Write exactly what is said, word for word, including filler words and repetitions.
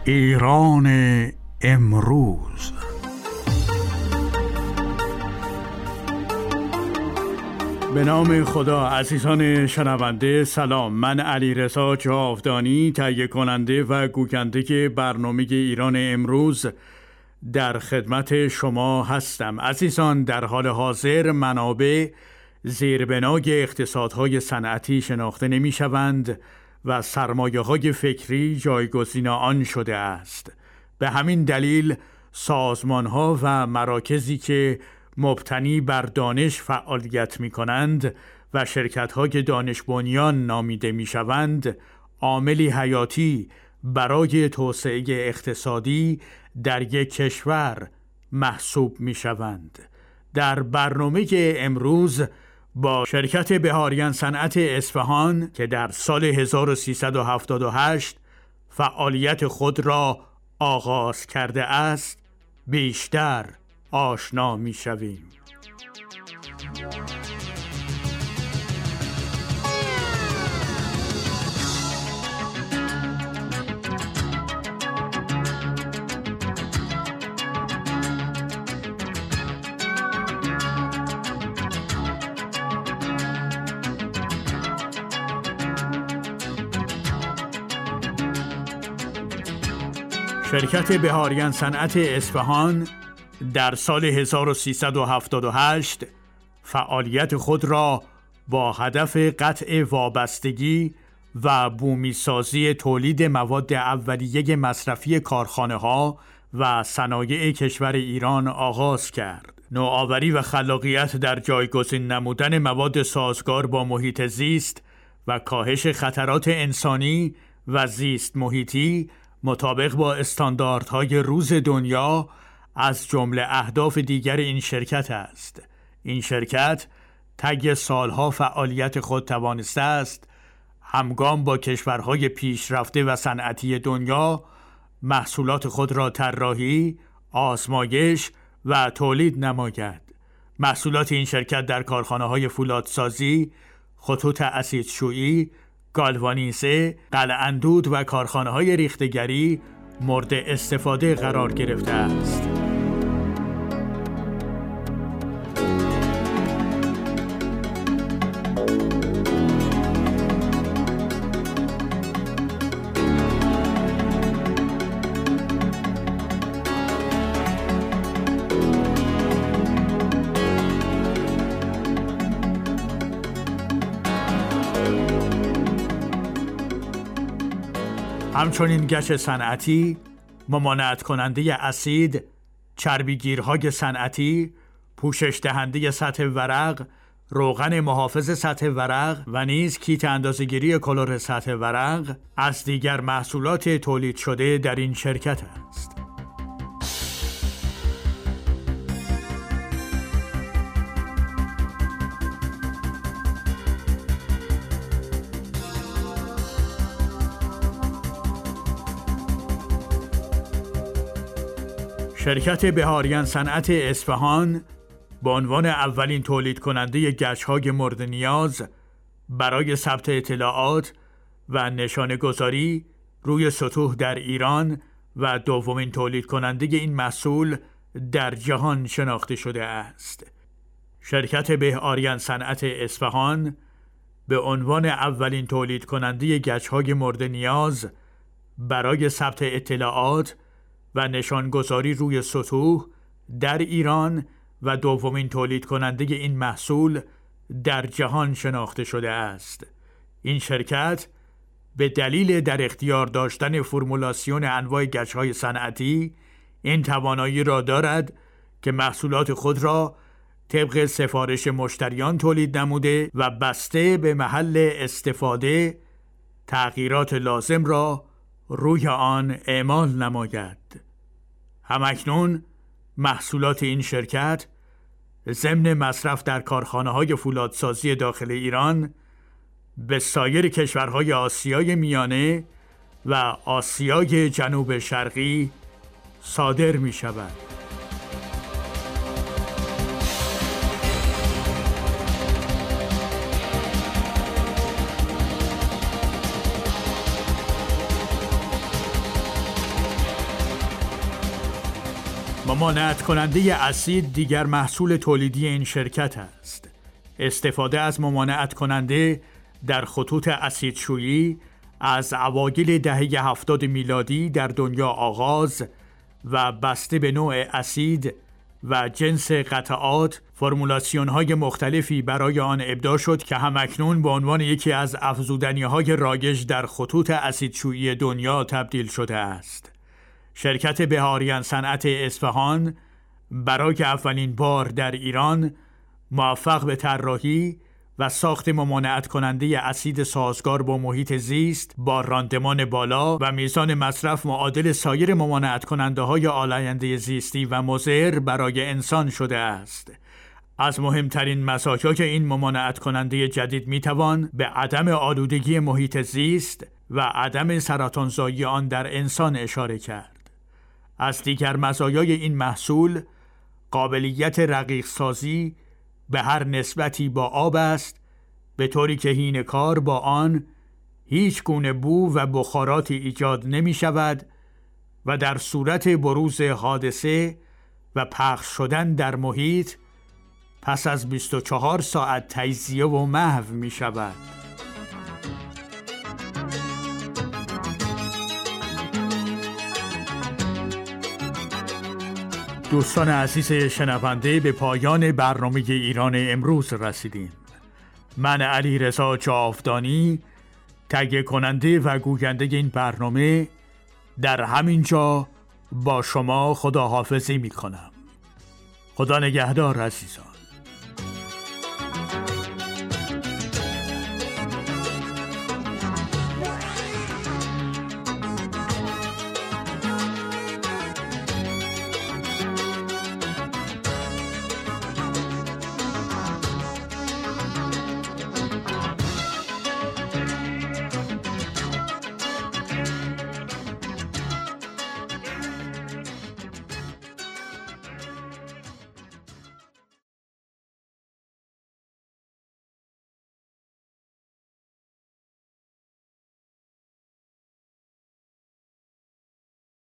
ایران امروز. به نام خدا. عزیزان شنونده سلام، من علیرضا جاودانی تهیه کننده و گوینده برنامه ایران امروز در خدمت شما هستم. عزیزان، در حال حاضر منابع زیربنای اقتصادهای صنعتی شناخته نمی شوند و سرمایه‌های فکری جایگزین آن شده است. به همین دلیل سازمان‌ها و مراکزی که مبتنی بر دانش فعالیت می‌کنند و شرکت‌های دانش بنیان نامیده می‌شوند، عاملی حیاتی برای توسعه اقتصادی در یک کشور محسوب می‌شوند. در برنامه امروز با شرکت بهاریان صنعت اصفهان که در سال هزار و سیصد و هفتاد و هشت فعالیت خود را آغاز کرده است بیشتر آشنا می شویم. شرکت بهاریان صنعت اصفهان در سال هزار و سیصد و هفتاد و هشت فعالیت خود را با هدف قطع وابستگی و بومی سازی تولید مواد اولیه مصرفی کارخانه‌ها و صنایع کشور ایران آغاز کرد. نوآوری و خلاقیت در جایگزین نمودن مواد سازگار با محیط زیست و کاهش خطرات انسانی و زیست محیطی مطابق با استانداردهای روز دنیا از جمله اهداف دیگر این شرکت است. این شرکت طی سالها فعالیت خود توانسته است همگام با کشورهای پیشرفته و صنعتی دنیا محصولات خود را طراحی، آزمایش و تولید نماید. محصولات این شرکت در کارخانه‌های فولادسازی، خطوط اسیدشویی، گالوانیزه، قلعه‌اندود و کارخانه‌های ریختگری مورد استفاده قرار گرفته است. همچنین گچ صنعتی، ممانعت کننده اسید، چربیگیرهای صنعتی، پوشش دهنده سطح ورق، روغن محافظ سطح ورق و نیز کیت اندازه‌گیری کلور سطح ورق از دیگر محصولات تولید شده در این شرکت است. شرکت بهاریان صنعت اصفهان به عنوان اولین تولید کننده گچ‌های مورد نیاز برای ثبت اطلاعات و نشانه گذاری روی سطوح در ایران و دومین تولید کننده این محصول در جهان شناخته شده است. شرکت بهاریان صنعت اصفهان به عنوان اولین تولید کننده گچ‌های مورد نیاز برای ثبت اطلاعات و نشانگذاری روی سطوح در ایران و دومین تولید کننده این محصول در جهان شناخته شده است. این شرکت به دلیل در اختیار داشتن فرمولاسیون انواع گچ‌های صنعتی این توانایی را دارد که محصولات خود را طبق سفارش مشتریان تولید نموده و بسته به محل استفاده تغییرات لازم را روی آن اعمال نماید. همکنون محصولات این شرکت ضمن مصرف در کارخانه‌های فولادسازی داخل ایران به سایر کشورهای آسیای میانه و آسیای جنوب شرقی صادر می شود. ممانعت کننده اسید دیگر محصول تولیدی این شرکت است. استفاده از ممانعت کننده در خطوط اسیدشویی از اوایل دهه هفتاد میلادی در دنیا آغاز و بسته به نوع اسید و جنس قطعات فرمولاسیون‌های مختلفی برای آن ابداع شد که همکنون به عنوان یکی از افزودنی‌های رایج در خطوط اسیدشویی دنیا تبدیل شده است. شرکت بهاریان صنعت اصفهان برای اولین بار در ایران موفق به طراحی و ساخت ممانعت کننده اسید سازگار با محیط زیست با راندمان بالا و میزان مصرف معادل سایر ممانعت کننده های آلاینده زیستی و مضر برای انسان شده است. از مهمترین مزایای این ممانعت کننده جدید میتوان به عدم آلودگی محیط زیست و عدم سرطانزایی آن در انسان اشاره کرد. از دیگر مزایای این محصول قابلیت رقیق سازی به هر نسبتی با آب است، به طوری که حین کار با آن هیچ گونه بو و بخاراتی ایجاد نمی شود و در صورت بروز حادثه و پخش شدن در محیط پس از بیست و چهار ساعت تجزیه و محو می شود. دوستان عزیز شنونده، به پایان برنامه ایران امروز رسیدیم. من علیرضا جاودانی تهیه کننده و گوینده این برنامه در همین جا با شما خداحافظی می کنم. خدا نگهدار عزیزان.